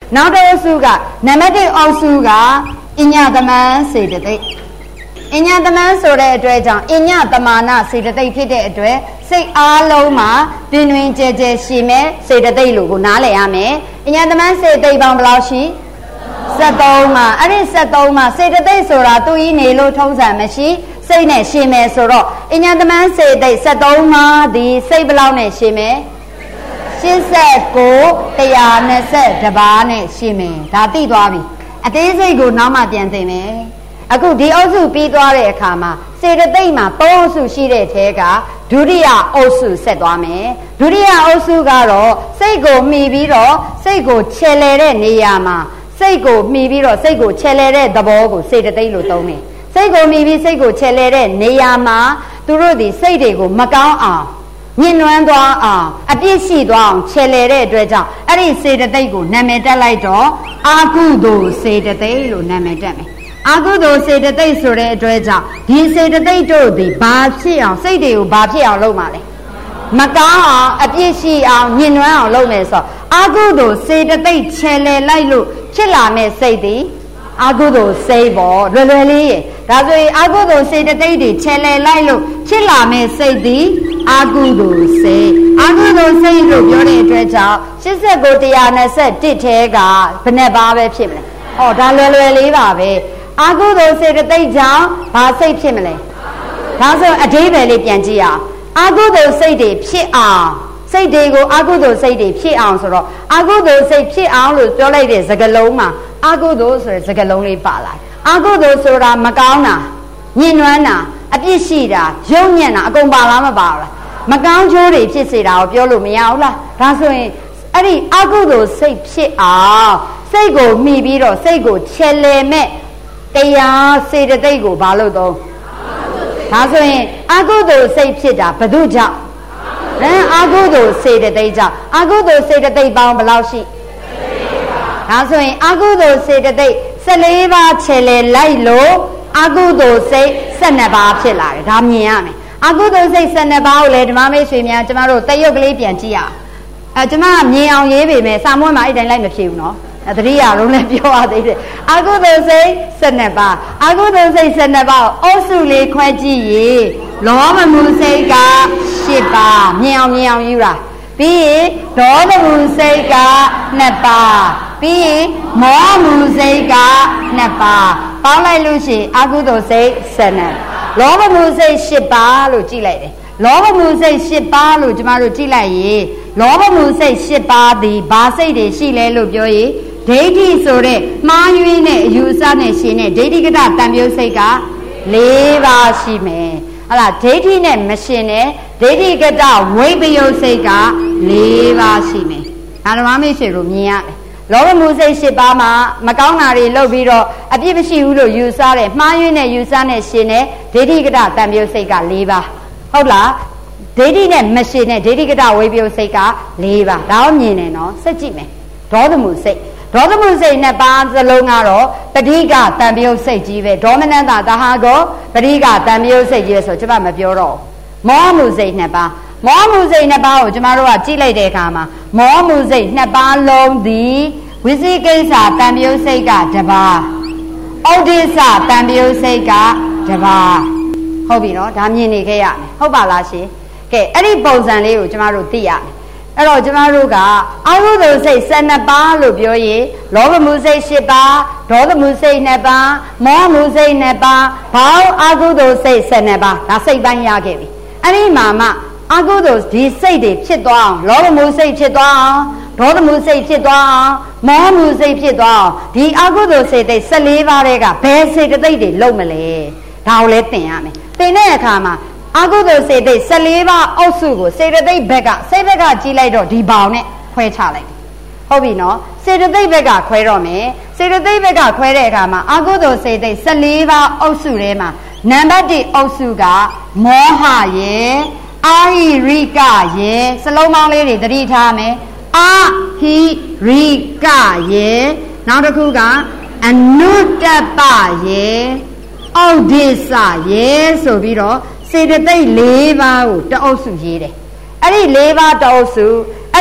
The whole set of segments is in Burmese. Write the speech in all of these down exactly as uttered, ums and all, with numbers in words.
နောက်တစ်အုပ်စုကနံပါတ်တစ်အုပ်စုကအညသမန်းစေတသိက်အညသမန်းဆိုတဲ့အတွက်ကြောင့်အညသမာနစေတသိက်ဖြစ်တဲ့အတွက်စိတ်အားလုံးမှာတွင်တွင်ကြဲကြဲရှိမဲ့စေတသိက်လို့ကိုနားလည်ရမယ်အညသမန်းစေတသိက်ပေါင်းဘယ်လောက်ရှိဆက်သုံးမှာအဲ့ဒီဆက်သုံးမှာစေတသိက်ဆိုတာသူကြီးနေလို့ထုံးစံမရှိစိတ်နဲ့ရှင်မယ်ဆိုတော့အညသမန်းစေတသိက်ဆက်သုံးမှာဒီစိတ်ဘယ်လောက်နဲ့ရှင်မယ်ရှစ်ဆယ့်ကို တစ်ရာနှစ်ဆယ့်တစ်ပါးနဲ့ရှင်မယ်ဒါသိသွားပြီအသေးစိတ်ကိုနောက်မှပြန်သိမယ်အခုဒီအုပ်စုပြီးသွားတဲ့အခါမှာစေတသိက်မှာသုံးအုပ်စုရှိတဲ့ထဲကဒုတိယအုပ်စုဆက်သွားမယ်ဒုတိယအုပ်စုကတော့စိတ်ကိုမှီပြီးတော့စိတ်ကိုခြေလှယ်တဲ့နေရာမှာစိတ်ကိုမှီပြီးတော့စိတ်ကိုခြေလှယ်တဲ့သဘောကိုစေတသိက်လို့သုံးတယ်စိတ်ကိုမှီပြီးစိတ်ကိုခြေလှယ်တဲ့နေရာမှာသူတို့ဒီစိတ်တွေကိုမကောင်းအောင်ညှဉ်းနှွမ်းသွားအောင်အပြစ်ရှိသွားအောင်ခြေလှယ်တဲ့အတွက်ကြောင့်အဲ့ဒီစေတသိက်ကိုနာမည်တက်လိုက်တော့အာကုသိုလ်စေတသိက်လို့နာမည်တက်မယ်အာကုသိုလ်စေတသိက်ဆိုတဲ့အတွက်ကြောင့်ဒီစေတသိက်တို့ဒီဘာဖြစ်အောင်စိတ်တွေကိုဘာဖြစ်အောင်လုပ်မှာလဲမကောင်းအောင်အပြစ်ရှိအောင်ညှဉ်းနှွမ်းအောင်လုပ်မယ်ဆိုတော့အာကုသိုလ်စေတသိက်ခြေလှယ်လိုက်လို့ဖြစ်လာမဲ့စိတ်ဒီအာကုသိုလ်စိတ်ပေါ့လွယ်လွယ်လေးရေဒါဆိုရင်အာကုသိုလ်စေတသိက်တွေခြေလှယ်လိုက်လို့ဖြစ်လာမဲ့စိတ်ဒီအာကုသိုလ်စိတ်အာကုသိုလ်စိတ်လို့ပြောတဲ့အတွက်ကြောင့်ရှစ်ဆယ့်ကို တစ်ရာနှစ်ဆယ့်တစ်ထဲကဘယ်နဲ့ပါပဲဖြစ်မလဲဟောဒါလွယ်လွယ်လေးပါပဲအာကုသိုလ်စေတသိက်ကြောင့်ဘာစိတ်ဖြစ်မလဲဒါဆိုအဓိပ္ပာယ်လေးပြန်ကြည့်အောင်အာကုသိုလ်စိတ်တွေဖြစ်အောင်စိတ်တွေကိုအာကုသိုလ်စိတ်တွေဖြစ်အောင်ဆိုတော့အာကုသိုလ်စိတ်ဖြစ်အောင်လို့ပြောလိုက်တဲ့စကားလုံးမှာအာကုသိုလ်ဆိုတဲ့စကားလုံးလေးပါလာအာကုသိုလ်ဆိုတာမကောင်းတာညှဉ်းနှွမ်းတာအပြစ်ရှိတာယုံညံ့တာအကုန်ပါလားမပါဘူးလားမကောင်းကျိုးတွေဖြစ်စေတာကိုပြောလို့မရဘူးလားဒါဆိုရင်အဲ့ဒီအာကုသိုလ်စိတ်ဖြစ်အောင်စိတ်ကိုမှီပြီးတော့စိတ်ကိုခြေလှယ်မဲ့တရားစေတသိက်ကိုဘာလို့သုံးဒါဆိုရင်အာကုသိုလ်စိတ်ဖြစ်တာဘယ်သူကြောင့်လဲအာကုသိုလ်စေတသိက်ကြောင့်အာကုသိုလ်စေတသိက်ပေါင်းဘယ်လောက်ရှိဒါဆိုရင်အာကုသိုလ်စေတသိက်ဆယ်လေးပါးခြေလှယ်လိုက်လို့အာကုသိုလ်စိတ်ဆယ်နှစ်ပါးဖြစ်လာတယ်ဒါမြင်ရမယ်အာကုသိုလ်စိတ်ဆယ်နှစ်ပါးကိုလည်းဓမ္မမိတ်ဆွေများကျမတို့တရုတ်ကလေးပြန်ကြည့်ရအောင်အဲကျမမြင်အောင်ရေးပေမဲ့စာမွေးမှာအဲ့တိုင်းလိုက်မဖြစ်ဘူးနော်တတိယလုံးလည်းပြောရသေးတယ်အာကုသိုလ်စိတ်ဆယ်နှစ်ပါးအာကုသိုလ်စိတ်ဆယ်နှစ်ပါးအုပ်စုလေးခွဲကြည့်ရေလောဘမှုစိတ်ကရှစ်ပါးမြင်အောင်မြင်အောင်ယူတာပြီးရင်ဒေါသမှုစိတ်ကနှစ်ပါးပြီးရင်မောဟမှုစိတ်ကနှစ်ပါးပေါင်းလိုက်လို့ရှိရင်အာကုသိုလ်စိတ်ဆယ်နှစ်လောဘမှုစိတ်ရှစ်ပါးလို့ကြည့်လိုက်တယ်လောဘမှုစိတ်ရှစ်ပါးလို့ကျမတို့ကြည့်လိုက်ရင်လောဘမှုစိတ်ရှစ်ပါးသည်ဘာစိတ်တွေရှိလဲလို့ပြောရင်ဒိဋ္ဌိဆိုတဲ့မှားယွင်းတဲ့အယူအဆနဲ့ရှင်တဲ့ဒိဋ္ဌိကတတံပြုစိတ်ကလေးပါးရှိမယ်ဟလားဒိဋ္ဌိနဲ့မရှင်တဲ့ဒိဋ္ဌိကတဝိပယုတ်စိတ်ကလေးပါးရှိမယ်ဒါဓမ္မမိတ်ဆွေတို့မြင်ရတယ်လောဘမှုစိတ်ရှစ်ပါးမှာမကောင်းတာတွေလုပ်ပြီးတော့အပြစ်မရှိဘူးလို့ယူဆတဲ့မှားယွင်းတဲ့ယူဆနဲ့ရှင်တဲ့ဒိဋ္ဌိကတတံပြုစိတ်ကလေးပါးဟုတ်လားဒိဋ္ဌိနဲ့မရှင်တဲ့ဒိဋ္ဌိကတဝိပယုတ်စိတ်ကလေးပါးဒါတော့မြင်တယ်နော်စက်ကြည့်မယ်ဒေါသမှုစိတ်ဒေါသမှုစိတ်နှစ်ပါးစလုံးကတော့တတိကတံပြုတ်စိတ်ကြီးပဲဒေါမနတသဟာကောတတိကတံပြုတ်စိတ်ကြီးပဲဆိုကျွန်မမပြောတော့မောမှုစိတ်နှစ်ပါးမောမှုစိတ်နှစ်ပါးကိုကျွန်တော်တို့ကကြည့်လိုက်တဲ့အခါမှာမောမှုစိတ်နှစ်ပါးလုံးသည်ဝိသိကိစ္စတံပြုတ်စိတ်ကတစ်ပါးဩဒိစ္စတံပြုတ်စိတ်ကတစ်ပါးဟုတ်ပြီနော်ဒါမြင်နေခဲ့ရမယ်ဟုတ်ပါလားရှင်ကဲအဲ့ဒီပုံစံလေးကိုကျွန်တော်တို့သိရမယ်အဲ့တော့ကျမတို့ကအာဟုသိုလ်စိတ်ဆယ်နှစ်ပါးလို့ပြောရင်လောဘမှုစိတ်ရှစ်ပါးဒေါသမှုစိတ်နှစ်ပါးမောဟမှုစိတ်နှစ်ပါးဘောင်းအာဟုသိုလ်စိတ်ဆယ်နှစ်ပါးဒါစိတ်ပိုင်းရခဲ့ပြီအဲ့ဒီမှာမှအာဟုသိုလ်ဒီစိတ်တွေဖြစ်သွားအောင်လောဘမှုစိတ်ဖြစ်သွားအောင်ဒေါသမှုစိတ်ဖြစ်သွားအောင်မောဟမှုစိတ်ဖြစ်သွားအောင်ဒီအာဟုသိုလ်စိတ်တွေဆယ်လေးပါးတွေကဘယ်စိတ်တသိက်တွေလုံးမလဲဒါကိုလည်းသင်ရမယ်သင်တဲ့အခါမှာအာကုသိုလ်စေတသိက်ဆယ်လေးပါးအုပ်စုကိုစေတသိက်ဘက်ကစေတသိက်ကကြီးလိုက်တော့ဒီဘောင်နဲ့ခွဲချလိုက်တယ်ဟုတ်ပြီနော်စေတသိက်ဘက်ကခွဲတော့မယ်စေတသိက်ဘက်ကခွဲတဲ့အခါမှာအာကုသိုလ်စေတသိက်ဆယ်လေးပါးအုပ်စုထဲမှာနံပါတ်တစ်အုပ်စုကမောဟရဲ့အာဟိရိကရဲ့စလုံးပေါင်းလေးတွေသတိထားမယ်အာဟိရိကရဲ့နောက်တစ်ခုကအနုတ္တပရဲ့ဩဒိစ္စရဲ့ဆိုပြီးတော့စေတသိက်လေးပါးကိုတအုပ်စုရေးတယ်အဲ့ဒီလေးပါးတအုပ်စုအဲ့ဒီ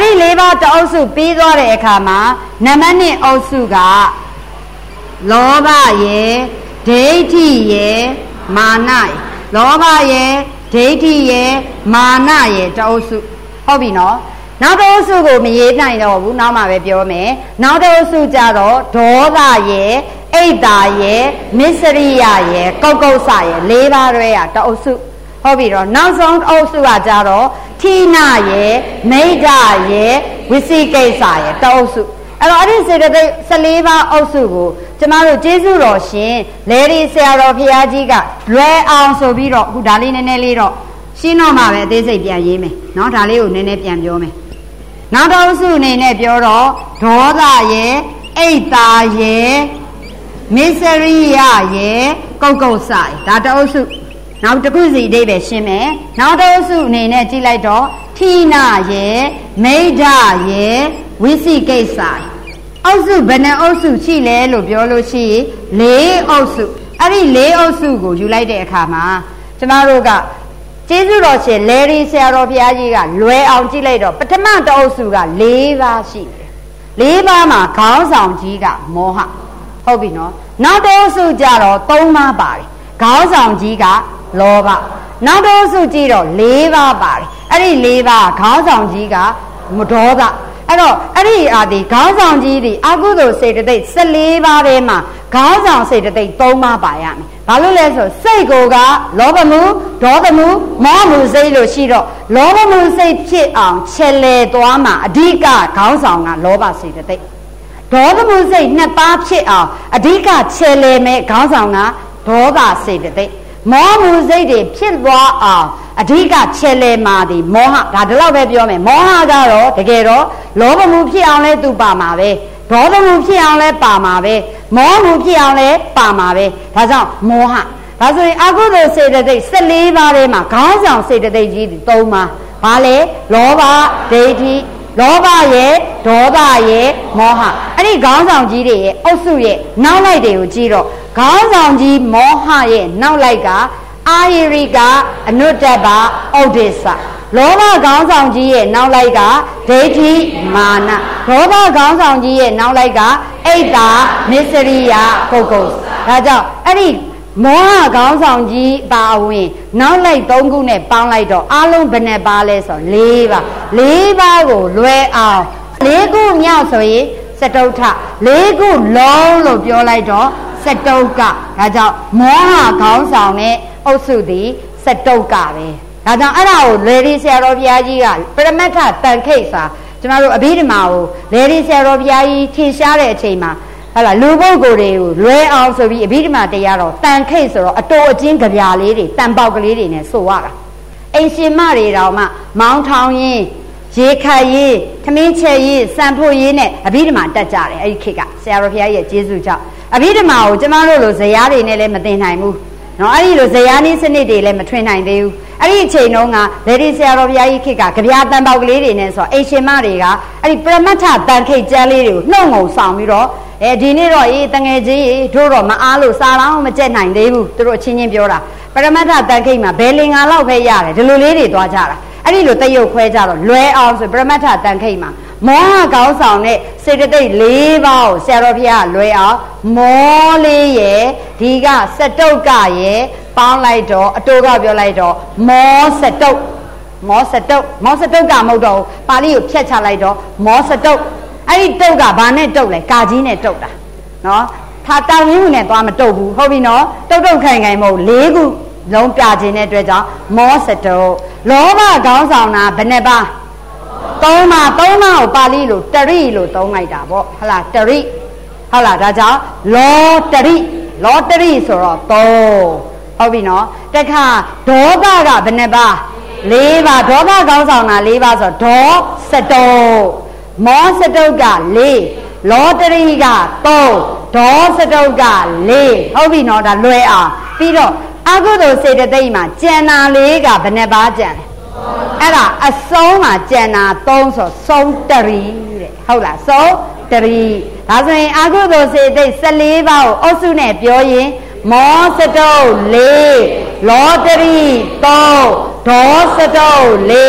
ဒီလေးပါးတအုပ်စုပြီးသွားတဲ့အခါမှာနံပါတ်နှစ်အုပ်စုကလောဘရယ်ဒိဋ္ဌိရယ်မာနရယ်လောဘရယ်ဒိဋ္ဌိရယ်မာနရယ်တအုပ်စုဟုတ်ပြီနော်နောက်တအုပ်စုကိုမရေးနိုင်တော့ဘူးနောက်မှပဲပြောမယ်နောက်တအုပ်စုကြတော့ဒေါသရယ်အိတ်တာရယ်မစ္စရိယရယ်ကုတ်ကုတ်ဆရယ်လေးပါးတွဲရတအုပ်စုဟုတ်ပြီတော့နောက်ဆုံးအုပ်စုကကြတော့ဌိနရယ်မိဒ္ဒရယ်ဝိသိကိစ္စရယ်တအုပ်စုအဲ့တော့အဲ့ဒီစေတသိက်ဆယ်လေးပါးအုပ်စုကိုကျမတို့ကျေးဇူးတော်ရှင်လေဒီဆရာတော်ဘုရားကြီးကလွယ်အောင်ဆိုပြီးတော့အခုဒါလေးနည်းနည်းလေးတော့ရှင်းတော့မှပဲအသေးစိတ်ပြန်ရေးမယ်เนาะဒါလေးကိုနည်းနည်းပြန်ပြောမယ်နောက်တစ်အုပ်စုအနေနဲ့ပြောတော့ဒေါသရယ်အိတ်တာရယ်မစ္စရိယရယ်ကုတ်ကုတ်ဆရယ်ဒါတအုပ်စုနောက်တစ်ခုစီအဓိပ္ပာယ်ရှင်းမယ်နောက်တစ်အုပ်စုအနေနဲ့ကြည့်လိုက်တော့ဌိနရယ်မိဒ္ဒရယ်ဝိသိကိစ္စရယ်အုပ်စုဘယ်နှအုပ်စုရှိလဲလို့ပြောလို့ရှိရင်လေးအုပ်စုအဲ့ဒီလေးအုပ်စုကိုယူလိုက်တဲ့အခါမှာကျမတို့ကကျေးဇူးတော်ရှင်လေဒီဆရာတော်ဘုရားကြီးကလွယ်အောင်ကြည့်လိုက်တော့ပထမတအုပ်စုက၄ပါးရှိတယ်၄ပါးမှာခေါင်းဆောင်ကြီးကမောဟဟုတ်ပြီနော်နောက်တအုပ်စုကြတော့၃ပါးပါတယ်ခေါင်းဆောင်ကြီးကလောဘနောက်တအုပ်စုကြည့်တော့၄ပါးပါတယ်အဲ့ဒီ၄ပါးခေါင်းဆောင်ကြီးကမဒေါသအဲ့တော့အဲ့ဒီအာဒီခေါင်းဆောင်ကြီးဒီအကုသိုလ်စေတသိက်၁၄ပါးထဲမှာခေါင်းဆောင်စေတသိက်၃ပါးပါရမယ်ဘာလို့လဲဆိုစိတ်ကိုကလောဘမှုဒေါသမှုမောဟမှုစိတ်လို့ရှိတော့လောဘမှုစိတ်ဖြစ်အောင်ခြေလေသွားမှာအဓိကခေါင်းဆောင်ကလောဘစေတသိက်ဒေါသမှုစိတ်နှစ်ပါးဖြစ်အောင်အဓိကခြေလေမဲ့ခေါင်းဆောင်ကဒေါသစေတသိက်မောဟမှုစိတ်တွေဖြစ်သွားအောင်အဓိကခြေလေမှာဒီမောဟဒါဒီလောက်ပဲပြောမယ်မောဟကတော့တကယ်တော့လောဘမှုဖြစ်အောင်လဲသူပါမှာပဲဒေါသမှုဖြစ်အောင်လဲပါမှာပဲမောဟမှုဖြစ်အောင်လဲပါမှာပဲဒါကြောင့်မောဟဒါဆိုရင်အကုသိုလ်စေတသိက်၁၄ပါးထဲမှာခေါင်းဆောင်စေတသိက်ကြီး၃ပါးဘာလဲလောဘဒိဋ္ဌိလောဘရဲ့ဒေါသရဲ့မောဟအဲ့ဒီခေါင်းဆောင်ကြီးတွေရဲ့အုပ်စုရဲ့နောက်လိုက်တွေကိုကြည့်တော့ခေါင်းဆောင်ကြီးမောဟရဲ့နောက်လိုက်ကအာယရိကအနုတ္တပဩဒိစ္စလောဘခေါင်းဆောင်ကြီးရဲ့နောက်လိုက်ကဒိဋ္ဌိမာနဒေါသခေါင်းဆောင်ကြီးရဲ့နောက်လိုက်ကအိတ်တာမစ္စရိယပုဂ္ဂိုလ်ဒါကြောင့်အဲ့ဒီမောဟခေါင်းဆောင်ကြီးပါဝင်နောက်လိုက်၃ခုနဲ့ပေါင်းလိုက်တော့အလုံးဘယ်နှပါလဲဆို၄ပါ၄ပါးကိုလွယ်အောင်၄ခုမြောက်ဆိုရင်စတုထ၄ခုလုံးလို့ပြောလိုက်တော့စတုကဒါကြောင့်မောဟခေါင်းဆောင်နဲ့အုပ်စုသည်စတုကပဲဒါကြောင့်အဲ့ဒါကိုလေဒီဆရာတော်ဘုရားကြီးကပရမတ္ထတန်ခိတ်စာကျမတို့အဘိဓမ္မာကိုလေဒီဆရာတော်ဘုရားကြီးထင်ရှားတဲ့အချိန်မှာဟုတ်လားလူပုဂ္ဂိုလ်တွေကိုလွဲအောင်ဆိုပြီးအဘိဓမ္မာတရားတော်တန်ခိတ်ဆိုတော့အတော်အချင်းကြပြာလေးတွေတန်ပေါက်ကလေးတွေနဲ့ဆိုရတာအိမ်ရှင်မတွေတောင်မှမောင်းထောင်ရင်ရေခတ်ရေးထမင်းချက်ရေးစံဖို့ရေးနဲ့အဘိဓမ္မာတက်ကြတယ်အဲ့ဒီခေတ်ကဆရာတော်ဘုရားကြီးရဲ့ကျေးဇူးကြောင့်အဘိဓမ္မာကိုကျမတို့လိုဇယားတွေနဲ့လည်းမသိနိုင်ဘူးနော်အဲ့ဒီလိုဇယားနည်းစနစ်တွေလည်းမထွင်နိုင်သေးဘူးအဲ့ဒီအချိန်တုန်းကလေဒီဆရာတော်ဘုရားကြီးခေတ်ကကြပြာတန်ပေါက်ကလေးတွေနဲ့ဆိုအိမ်ရှင်မတွေကအဲ့ဒီပရမတ္ထတန်ခိတ်ကျမ်းလေးတွေကိုနှုတ်ငုံဆောင်ပြီးတော့အဲဒီနေ့တော့အေးတငယ်ကြီးတို့တော့မအားလို့စားတော့မကြက်နိုင်သေးဘူးသူတို့အချင်းချင်းပြောတာပရမတ္ထတန်ခိတ်မှာဘယ်လင်္ကာလောက်ပဲရတယ်ဒီလိုလေးတွေသွားကြတာအဲ့ဒီလိုတရုပ်ခွဲကြတော့လွဲအောင်ဆိုပရမတ္ထတန်ခိတ်မှာမောဟကောင်းဆောင်တဲ့စေတသိက်၄ပါးကိုဆရာတော်ဘုရားလွဲအောင်မောလေးရဲ့ဒီကစတုတ်ကရဲ့ပေါင်းလိုက်တော့အတူကပြောလိုက်တော့မောစတုတ်မောစတုတ်မောစတုတ်ကမဟုတ်တော့ပါဠိကိုဖြတ်ချလိုက်တော့မောစတုတ်အဲ့ဒီတုတ်ကဘာနဲ့တုတ်လဲကာကြီးနဲ့တုတ်တာနော်ထာတောင်ရင်းမှုနဲ့သွားမတုတ်ဘူးဟုတ်ပြီနော်တုတ်တုတ်ခိုင်ခိုင်မဟုတ်၄ခုလုံးပြခြင်းတဲ့အတွက်ကြောင့်မောစတုတ်လောဘကောင်းဆောင်တာဘယ်နှပါသုံးပါသုံးပါကိုပါဠိလိုတရိလို့သုံးလိုက်တာပေါ့ဟုတ်လားတရိဟုတ်လားဒါကြောင့်လောတရိလောတရိဆိုတော့သုံးဟုတ်ပြီနော်တခါဒေါသကဘယ်နှပါ၄ပါဒေါသကောင်းဆောင်တာ၄ပါဆိုဒေါစတုတ်မောစတုတ်က၄လောတရိကသုံးဒေါစတုတ်က၄ဟုတ်ပြီနော်ဒါလွယ်အောင်ပြီးတော့အကုသိုလ်စေတသိက်မှာကျန်တာလေးကဘယ်နှပါကျန်လဲအဲ့ဒါအဆုံးမှာကျန်တာသုံးဆိုဆုံးတရီတဲ့ဟုတ်လားဆုံးတရီဒါဆိုရင်အကုသိုလ်စေတသိက်၁၄ပါးကိုအုပ်စုနဲ့ပြောရင်မောစတုတ်၄လောတရီသုံးဒေါစတုတ်၄စ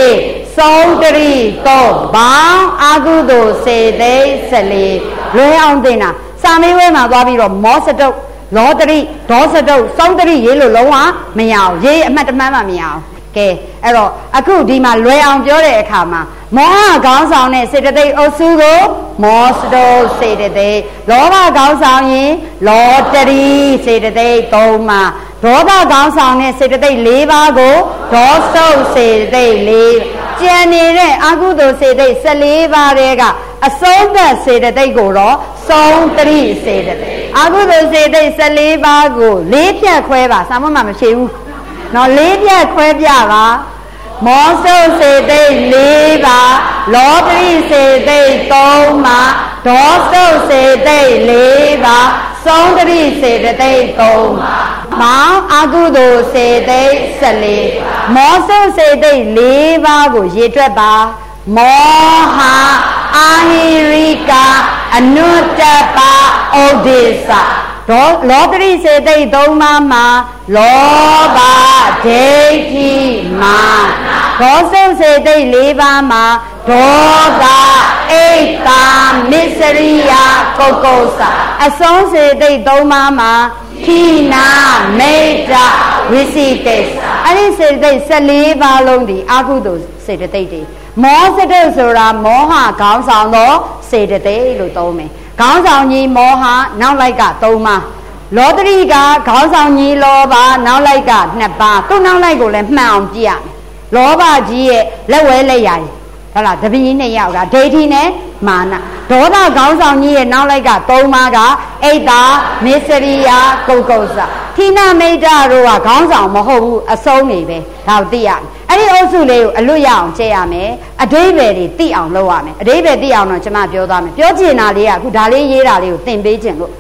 ဆုံးတရိသုံးဘောင်းအာကုသိုလ်စေသိဆယ်လေးလွဲအောင်တင်တာစာမေးပွဲမှာသွားပြီးတော့မောစတုတ်လောတရိဒေါစတုတ်ဆုံးတရိရေးလို့လုံးဝမရအောင်ရေးအမှတ်တမှန်းမှမရအောင်ကဲအဲ့တော့အခုဒီမှာလွယ်အောင်ပြောတဲ့အခါမှာမောဟခေါင်းဆောင်တဲ့စေတသိက်အုပ်စုကိုမောစတုတ်စေတသိက်လောဘခေါင်းဆောင်ရင်လောတရိစေတသိက်သုံးပါဒေါသခေါင်းဆောင်တဲ့စေတသိက်၄ပါးကိုဒေါစတုတ်စေတသိက်၄ကျန်နေတဲ့အကုသိုလ်စေတသိက်၁၄ပါးတွေကအဆုံးသတ်စေတသိက်ကိုတော့ဆုံးတရိစေတသိက်အကုသိုလ်စေတသိက်၁၄ပါးကိုလေးဖြတ်ခွဲပါစာမမှမရှိဘူးနော်လေးဖြတ်ခွဲပြပါမောဆုစေသိက်၄ပါးလောတရိစေသိက်သုံးပါးဒေါဆုစေသိက်၄ပါးဆုံးတရိစေသိက်သုံးပါးမောင်အကုသိုလ်စေသိက်၁၄မောဆုစေသိက်၄ပါးကိုရေတွက်ပါမောဟအာဟိရိကအနုတ္တပဩဒိသဒေါလောတရိစေသိက်သုံးပါးမှာလောဘဒိဋ္ဌိမာဒေါဆုစေသိက်၄ပါးမှာဒေါသအိတ်တာမစ္စရိယကုက္ကုစအဆုံးစေသိက်သုံးပါးမှာခိနာမေတ္တာဝိသိကိစ္စအဲ့ဒီစေတသိက်၁၄ပါးလုံးဒီအကုသိုလ်စေတသိက်တွေမောစတုတ်ဆိုတာမောဟခေါင်းဆောင်သောစေတသိက်လို့သုံးမယ်ခေါင်းဆောင်ကြီးမောဟနောက်လိုက်ကသုံးပါးလောတရိကခေါင်းဆောင်ကြီးလောဘနောက်လိုက်ကနှစ်ပါးသူ့နောက်လိုက်ကိုလည်းမှန်အောင်ကြည့်ရမယ်လောဘကြီးရဲ့လက်ဝဲလက်ရည်ဟုတ်လားတပည့်နဲ့ရောက်တာဒိဋ္ဌိနဲ့မာနဒေါသခေါင်းဆောင်ကြီးရဲ့နောက်လိုက်ကသုံးပါးကအိတ်တာမစ္စရိယကုက္ကုစထိနာမိတ်တာတို့ကခေါင်းဆောင်မဟုတ်ဘူးအဆုံးနေပဲဒါကိုသိရမယ်အဲ့ဒီအုပ်စုလေးကိုအလွတ်ရအောင်ကျဲရမယ်အဓိပ္ပာယ်တွေသိအောင်လုပ်ရမယ်အဓိပ္ပာယ်သိအောင်တော့ကျွန်မပြောသွားမယ်ပြောချင်တာလေးကအခုဒါလေးရေးတာလေးကိုသင်ပေးခြင်းလို့